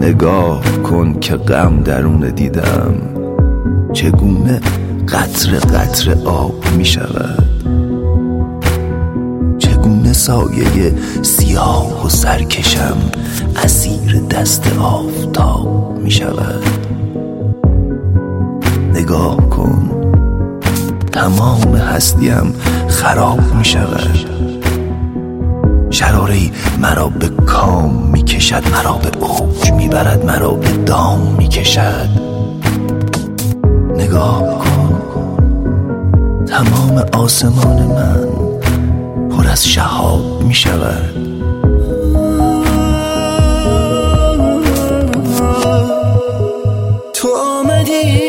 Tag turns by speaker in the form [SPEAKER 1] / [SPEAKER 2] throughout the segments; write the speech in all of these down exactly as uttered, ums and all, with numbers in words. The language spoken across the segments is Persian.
[SPEAKER 1] نگاه کن که غم درون دیدم، چگونه قطره قطره آب می شود، چگونه سایه سیاه و سرکشم اسیر دست آفتاب می شود. نگاه کن تمام هستیم خراب می شود، شراره‌ای مرا به کام می کشد، مرا به اوج می برد، مرا به دام می کشد. نگاه کن تمام آسمان من پر از شهاب می شود.
[SPEAKER 2] تو آمدی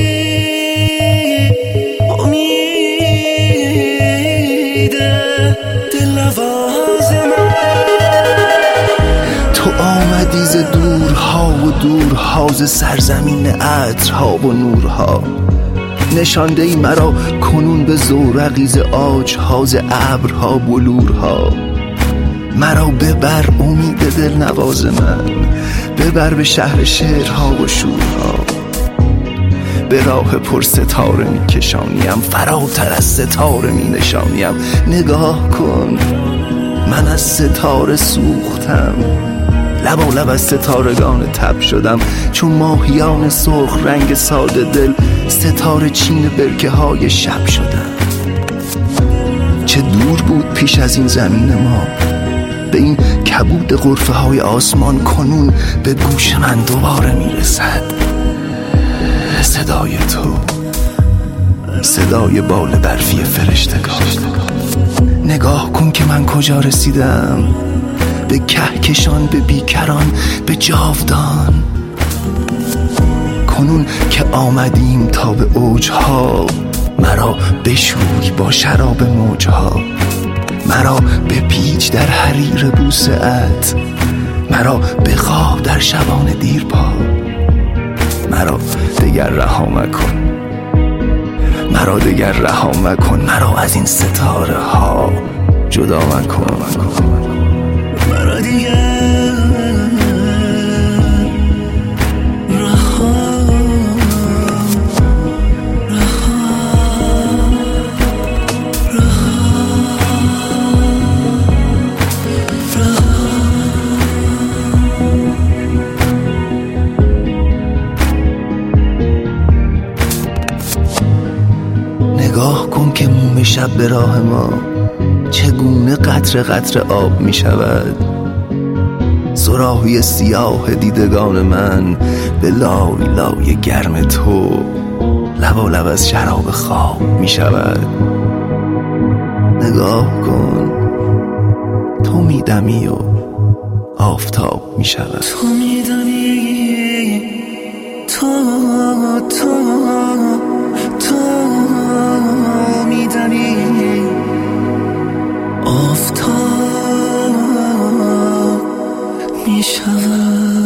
[SPEAKER 1] آمدی ز دورها و دورها، ز سرزمین عطرها و نورها، نشانده ای مرا کنون به زورقی ز عاجها، ز ابرها بلورها. مرا ببر امید دل نواز من، ببر به شهر شعرها و شورها، به راه پر ستاره می کشانیم، فراتر از ستاره می نشانیم. نگاه کن من از ستاره سوختم، لبالب از ستارگان تب شدم، چون ماهیان سرخ رنگ ساده دل ستاره چین برکه های شب شدم. چه دور بود پیش از این زمین ما، به این کبود غرفه های آسمان کنون به گوش من دوباره میرسد صدای تو، صدای بال برفی فرشتگان. نگاه کن که من کجا رسیدم، به کهکشان، به بیکران، به جاودان. کنون که آمدیم تا به اوجها، مرا بشوی با شراب موجها، مرا بپیچ در حریر بوسه ات، مرا بخواب در شبان دیرپا. مرا دگر رها مکن، مرا دگر رها مکن، مرا از این ستاره ها جدا مکن.
[SPEAKER 2] مرا دیگر رها
[SPEAKER 1] نگاه کن که موم شب به راه ما چگونه قطره قطره آب می شود. صراحی سیاه دیدگان من به لای لای گرم تو لبالب از شراب خواب می شود. نگاه کن تو می دمی و آفتاب می شود.
[SPEAKER 2] تو می دمی، تو تو تو می دمی، آفتاب می شود.